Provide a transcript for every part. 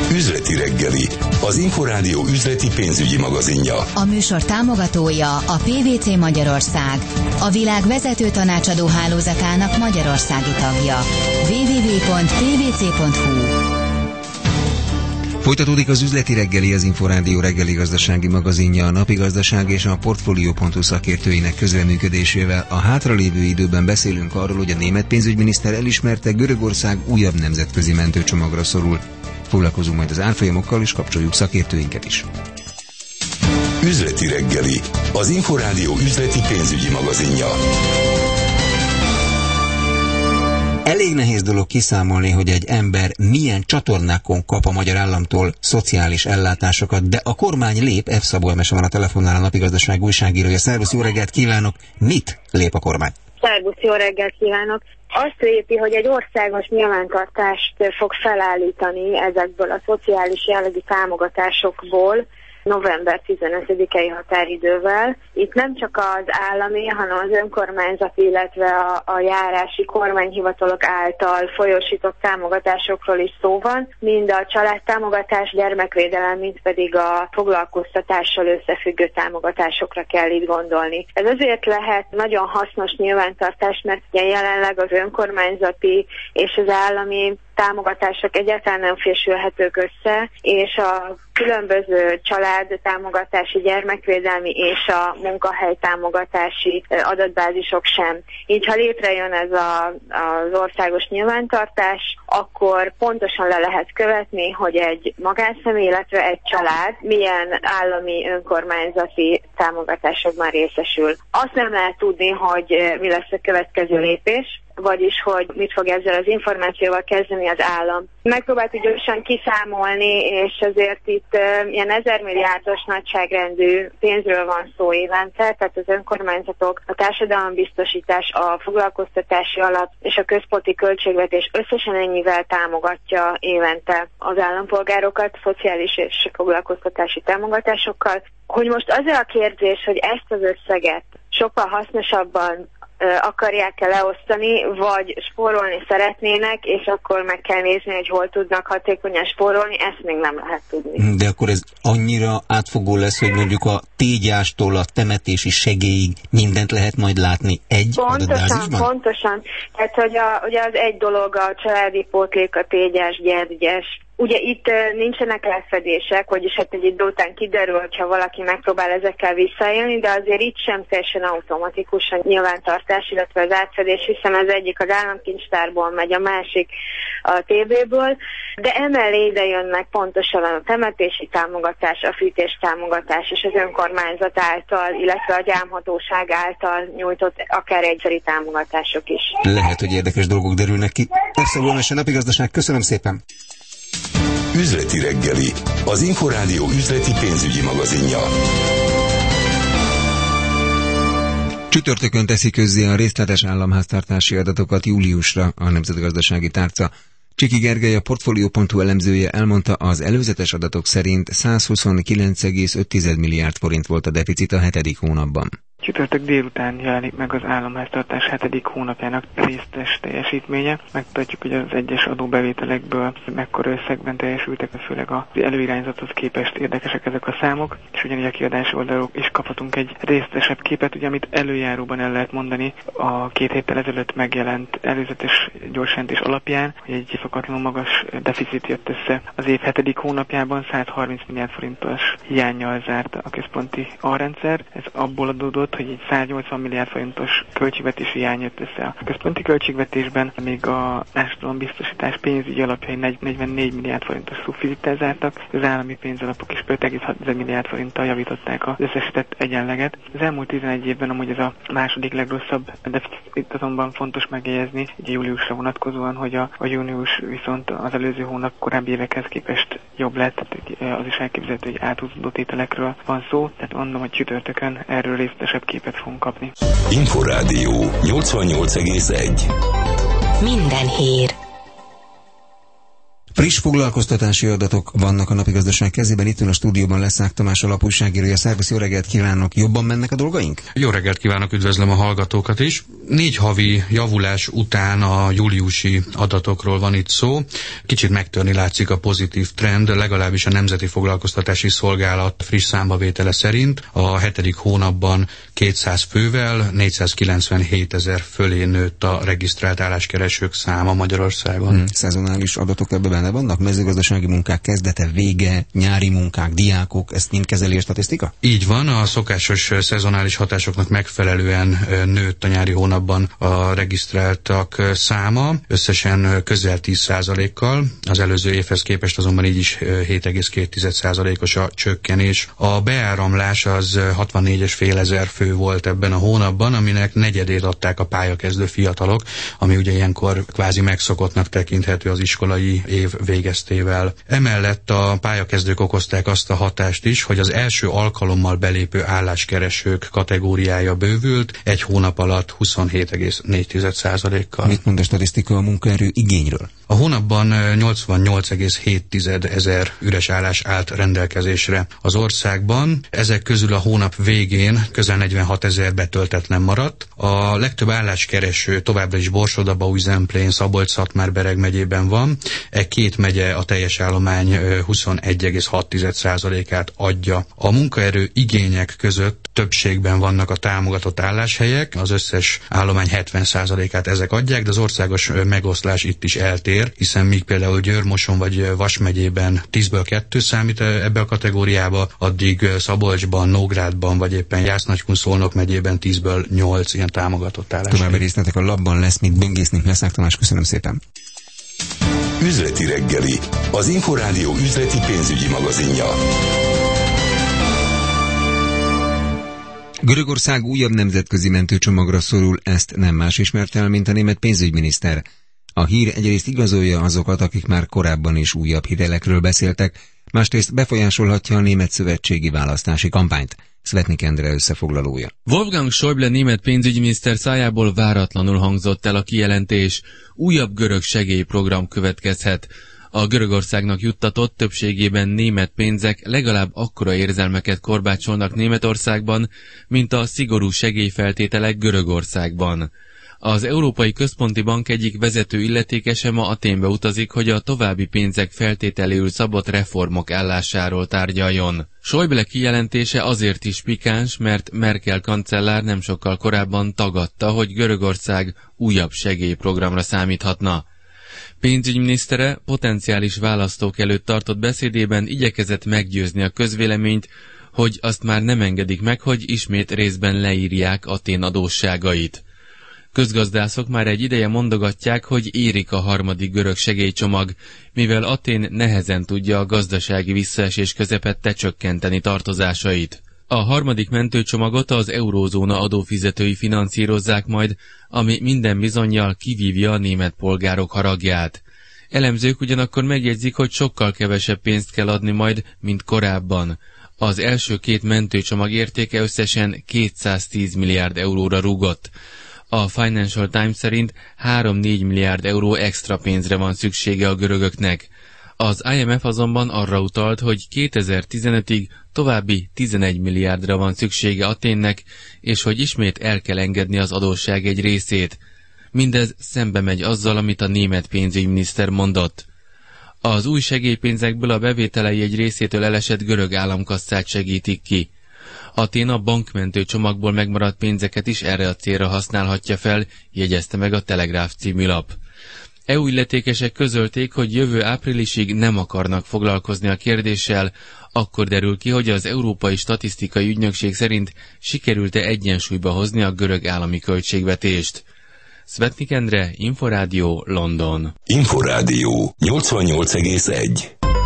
Üzleti reggeli, az Inforádió üzleti pénzügyi magazinja. A műsor támogatója a PwC Magyarország, a világ vezető tanácsadó hálózatának magyarországi tagja. www.pwc.hu. Folytatódik az üzleti reggeli, az Inforádió reggeli gazdasági magazinja, a napi gazdaság és a Portfolio.hu szakértőinek közreműködésével. A hátralévő időben beszélünk arról, hogy a német pénzügyminiszter elismerte, Görögország újabb nemzetközi mentőcsomagra szorul. Foglalkozunk majd az árfolyamokkal, és kapcsoljuk szakértőinket is. Üzleti reggeli, az Inforádió üzleti pénzügyi magazinja. Elég nehéz dolog kiszámolni, hogy egy ember milyen csatornákon kap a magyar államtól szociális ellátásokat, de a kormány lép. F. Szabó Emese van a telefonnál, a Napigazdaság újságírója. Szervusz, jó reggelt kívánok! Mit lép a kormány? Szervusz, jó reggelt kívánok! Azt lépi, hogy egy országos nyilvántartást fog felállítani ezekből a szociális jellegű támogatásokból, november 15-i határidővel. Itt nem csak az állami, hanem az önkormányzat, illetve a járási kormányhivatalok által folyósított támogatásokról is szó van. Mind a családtámogatás, gyermekvédelem, mind pedig a foglalkoztatással összefüggő támogatásokra kell itt gondolni. Ez azért lehet nagyon hasznos nyilvántartás, mert ugye jelenleg az önkormányzati és az állami támogatások egyáltalán nem fésülhetők össze, és a különböző családtámogatási, gyermekvédelmi és a munkahely támogatási adatbázisok sem. Így, ha létrejön ez az országos nyilvántartás, akkor pontosan le lehet követni, hogy egy magánszemély, illetve egy család milyen állami önkormányzati támogatásokban részesül. Azt nem lehet tudni, hogy mi lesz a következő lépés, vagyis, hogy mit fog ezzel az információval kezdeni az állam. Megpróbáltuk gyorsan kiszámolni, és azért itt ilyen 1000 milliárdos nagyságrendű pénzről van szó évente, tehát az önkormányzatok, a társadalombiztosítás, a foglalkoztatási alap és a központi költségvetés összesen ennyivel támogatja évente az állampolgárokat, szociális és foglalkoztatási támogatásokkal. Hogy most az a kérdés, hogy ezt az összeget sokkal hasznosabban akarják-e leosztani, vagy spórolni szeretnének, és akkor meg kell nézni, hogy hol tudnak hatékonyan spórolni, ezt még nem lehet tudni. De akkor ez annyira átfogó lesz, hogy mondjuk a tégyástól a temetési segélyig mindent lehet majd látni egy adatbázisban? Pontosan. Tehát, hogy ugye az egy dolog a családi pótlék, a tégyás, gyergyes. Ugye itt nincsenek lefedések, vagyis hát egy idő után kiderül, hogyha valaki megpróbál ezekkel visszaélni, de azért itt sem teljesen automatikus a nyilvántartás, illetve az átfedés, hiszen az egyik az államkincstárból megy, a másik a TB-ből, de emellé ide jönnek pontosan a temetési támogatás, a fűtés támogatás és az önkormányzat által, illetve a gyámhatóság által nyújtott akár egyszeri támogatások is. Lehet, hogy érdekes dolgok derülnek ki. Megszólóan a Napigazdaság, köszönöm szépen! Üzleti reggeli, az Inforádió üzleti pénzügyi magazinja. Csütörtökön teszi közzé a részletes államháztartási adatokat júliusra a Nemzetgazdasági Tárca. Csiki Gergely, a Portfolio.hu elemzője elmondta, az előzetes adatok szerint 129,5 milliárd forint volt a deficit a 7. hónapban. Csütörtök délután jelenik meg az államháztartás 7. hónapjának részletes teljesítménye. Megmutatjuk, hogy az egyes adóbevételekből mekkora összegben teljesültek, főleg az előirányzathoz képest érdekesek ezek a számok, és ugyanígy a kiadási oldalról is kaphatunk egy részletesebb képet, ugye, amit előjáróban el lehet mondani a 2 héttel ezelőtt megjelent előzetes gyorsjelentés alapján, hogy egy szokatlanul magas deficit jött össze az év 7. hónapjában, 130 milliárd forintos hiánnyal zárt a központi alrendszer. Ez abból adódott, hogy egy 180 milliárd forintos költségvetési hiány jött össze a központi költségvetésben, még a társadalombiztosítás pénzügyi alapjai 44 milliárd forintos szubfizittel zártak, az állami pénzalapok is 5,6 milliárd forinttal javították az összesített egyenleget. Az elmúlt 11 évben amúgy ez a második legrosszabb deficit, azonban fontos megjegyezni, hogy júliusra vonatkozóan, hogy a június viszont az előző hónap korábbi évekhez képest jobb lett, tehát az is elképzelhető, hogy áthúzódó tételekről van szó, tehát mondom, hogy csütörtökön erről részletesebb képet fogunk kapni. Inforádió 88,1. Minden hír. Friss foglalkoztatási adatok vannak a Napigazdaság kezében. Itt a stúdióban Leszák Tamás, a lap újságírója. Szervusz, jó reggelt kívánok! Jobban mennek a dolgaink? Jó reggelt kívánok, üdvözlöm a hallgatókat is. 4 havi javulás után a júliusi adatokról van itt szó. Kicsit megtörni látszik a pozitív trend, legalábbis a Nemzeti Foglalkoztatási Szolgálat friss számbavétele szerint. A 7. hónapban 200 fővel 497 000 fölé nőtt a regisztrált álláskeresők száma Magyarországon. Szezonális adatok ebben benne vannak? Mezőgazdasági munkák kezdete, vége, nyári munkák, diákok, ezt mind kezeli a statisztika? Így van, a szokásos szezonális hatásoknak megfelelően nőtt a nyári hónapban a regisztráltak száma, összesen közel 10%-kal, az előző évhez képest azonban így is 7,2%-os a csökkenés. A beáramlás az 64 500 fő volt ebben a hónapban, aminek negyedét adták a pályakezdő fiatalok, ami ugye ilyenkor kvázi megszokottnak tekinthető az iskolai év végeztével. Emellett a pályakezdők okozták azt a hatást is, hogy az első alkalommal belépő álláskeresők kategóriája bővült, egy hónap alatt 27,4%-kal. Mit mond a statisztika a munkaerő igényről? A hónapban 88,7 ezer üres állás állt rendelkezésre az országban. Ezek közül a hónap végén közel 46 000 betöltetlen maradt. A legtöbb álláskereső továbbra is Borsod-Abaúj-Zemplén, Szabolcs-Szatmár-Bereg megyében van. Két megye a teljes állomány 21,6%-át adja. A munkaerő igények között többségben vannak a támogatott álláshelyek, az összes állomány 70%-át ezek adják, de az országos megoszlás itt is eltér, hiszen míg például Győr-Moson vagy Vas megyében 10-ből 2 számít ebbe a kategóriába, addig Szabolcsban, Nógrádban vagy éppen Jász-Nagykun-Szolnok megyében 10-ből 8 ilyen támogatott álláshely. További részletek a labban lesz, mit böngészni. Leszák Tamás, köszönöm szépen. Üzleti reggeli, az Inforádió üzleti pénzügyi magazinja. Görögország újabb nemzetközi mentőcsomagra szorul, ezt nem más ismerte el, mint a német pénzügyminiszter. A hír egyrészt igazolja azokat, akik már korábban is újabb hírelekről beszéltek, másrészt befolyásolhatja a német szövetségi választási kampányt. Svetnik Endre összefoglalója. Wolfgang Schäuble német pénzügyminiszter szájából váratlanul hangzott el a kijelentés. Újabb görög segélyprogram következhet. A Görögországnak juttatott, többségében német pénzek legalább akkora érzelmeket korbácsolnak Németországban, mint a szigorú segélyfeltételek Görögországban. Az Európai Központi Bank egyik vezető illetékese ma Athénbe utazik, hogy a további pénzek feltételéül szabott reformok állásáról tárgyaljon. Schäuble kijelentése azért is pikáns, mert Merkel kancellár nem sokkal korábban tagadta, hogy Görögország újabb segélyprogramra számíthatna. Pénzügyminisztere potenciális választók előtt tartott beszédében igyekezett meggyőzni a közvéleményt, hogy azt már nem engedik meg, hogy ismét részben leírják Athén adósságait. Közgazdászok már egy ideje mondogatják, hogy érik a harmadik görög segélycsomag, mivel Athén nehezen tudja a gazdasági visszaesés közepette csökkenteni tartozásait. A harmadik mentőcsomagot az eurózóna adófizetői finanszírozzák majd, ami minden bizonnyal kivívja a német polgárok haragját. Elemzők ugyanakkor megjegyzik, hogy sokkal kevesebb pénzt kell adni majd, mint korábban. Az első 2 mentőcsomag értéke összesen 210 milliárd euróra rúgott. A Financial Times szerint 3-4 milliárd euró extra pénzre van szüksége a görögöknek. Az IMF azonban arra utalt, hogy 2015-ig további 11 milliárdra van szüksége Athénnek, és hogy ismét el kell engedni az adósság egy részét. Mindez szembe megy azzal, amit a német pénzügyminiszter mondott. Az új segélypénzekből a bevételei egy részétől elesett görög államkasszát segítik ki. Athén a bankmentő csomagból megmaradt pénzeket is erre a célra használhatja fel, jegyezte meg a Telegráf című lap. EU illetékesek közölték, hogy jövő áprilisig nem akarnak foglalkozni a kérdéssel, akkor derül ki, hogy az Európai Statisztikai Ügynökség szerint sikerült-e egyensúlyba hozni a görög állami költségvetést. Svetnik Endre, Inforádió, London. Inforádió 88,1.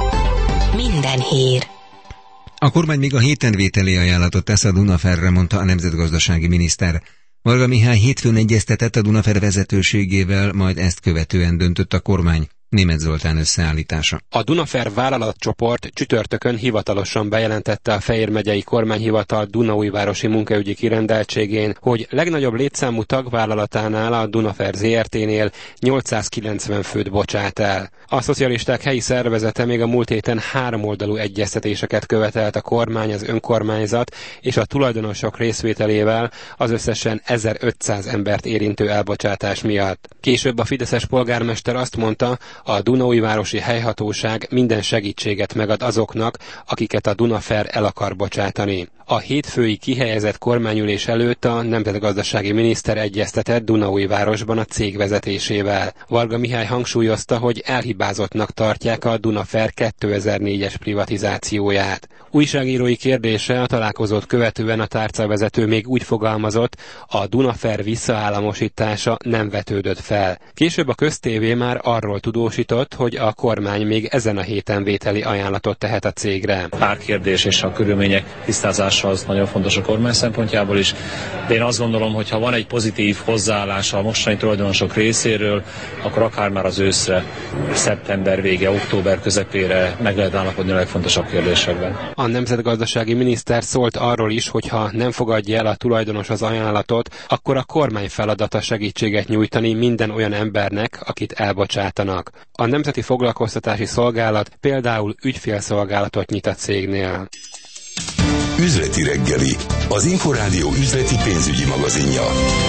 Minden hír. A kormány még a héten vételi ajánlatot tesz a Dunaferre, mondta a nemzetgazdasági miniszter. Varga Mihály hétfőn egyeztetett a Dunafer vezetőségével, majd ezt követően döntött a kormány. Németh Zoltán összeállítása. A Dunafer vállalatcsoport csütörtökön hivatalosan bejelentette a Fejér megyei kormányhivatal Dunaújvárosi munkaügyi kirendeltségén, hogy legnagyobb létszámú tagvállalatánál, a Dunafer Zrt-nél 890 főt bocsát el. A szocialisták helyi szervezete még a múlt héten 3 oldalú egyeztetéseket követelt a kormány, az önkormányzat és a tulajdonosok részvételével az összesen 1500 embert érintő elbocsátás miatt. Később a fideszes polgármester azt mondta, a Dunaújvárosi helyhatóság minden segítséget megad azoknak, akiket a Dunafer el akar bocsátani. A hétfői kihelyezett kormányülés előtt a nemzetgazdasági miniszter egyeztetett Dunaújvárosban a cég vezetésével. Varga Mihály hangsúlyozta, hogy elhibázottnak tartják a Dunafer 2004-es privatizációját. Újságírói kérdésre a találkozót követően a tárcavezető még úgy fogalmazott, a Dunafer visszaállamosítása nem vetődött fel. Később a köztévé már arról tudósított, hogy a kormány még ezen a héten vételi ajánlatot tehet a cégre. Árkérdés és a körülmények tisztázása az nagyon fontos a kormány szempontjából is, de én azt gondolom, hogy ha van egy pozitív hozzáállás a mostani tulajdonosok részéről, akkor akár már az őszre, szeptember vége, október közepére meg lehet állapodni a legfontosabb kérdésekben. A nemzetgazdasági miniszter szólt arról is, hogy ha nem fogadja el a tulajdonos az ajánlatot, akkor a kormány feladata segítséget nyújtani minden olyan embernek, akit elbocsátanak. A Nemzeti Foglalkoztatási Szolgálat például ügyfélszolgálatot nyit a cégnél. Üzleti reggeli, az Inforádió üzleti pénzügyi magazinja.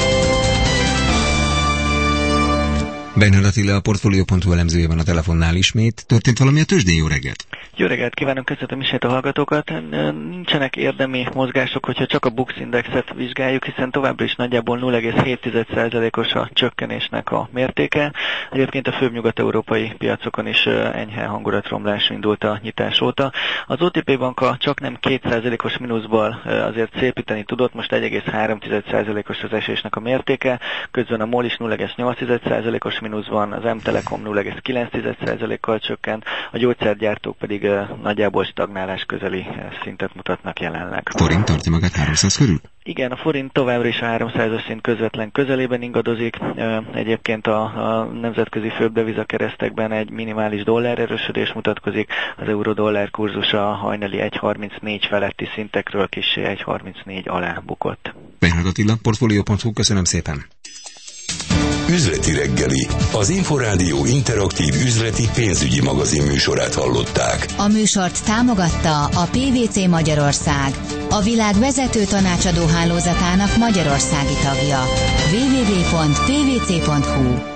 Bernhard Attila, a Portfolio.hu elemzője van a telefonnál ismét. Történt valami a tőzsdén? Jó reggelt! Jó reggelt kívánok, köszönöm ismét a hallgatókat. Nincsenek érdemi mozgások, hogyha csak a Bux Indexet vizsgáljuk, hiszen továbbra is nagyjából 0,7%-os a csökkenésnek a mértéke. Egyébként a főbb nyugat-európai piacokon is enyhe hangulatromlás indult a nyitás óta. Az OTP banka csak nem 2%-os mínuszból azért szépíteni tudott, most 1,3%-os az esésnek a mértéke, közben a MOL is 0,8%-os mínusz van, az M-Telekom 0,9%-kal csökkent, a gyógyszergyártók pedig nagyjából stagnálás közeli szintet mutatnak jelenleg. Forint tartja magát 300 körül? Igen, a forint továbbra is a 300-as szint közvetlen közelében ingadozik. Egyébként a nemzetközi fődevizakeresztekben egy minimális dollárerősödés mutatkozik. Az euró-dollár kurzusa hajnali 1,34 feletti szintekről kissé 1,34 alá bukott. Bernhard Attila, Portfolio.hu, köszönöm szépen. Üzleti reggeli, az Inforádió interaktív üzleti pénzügyi magazin műsorát hallották. A műsort támogatta a PVC Magyarország, a világ vezető tanácsadó hálózatának magyarországi tagja. www.pvc.hu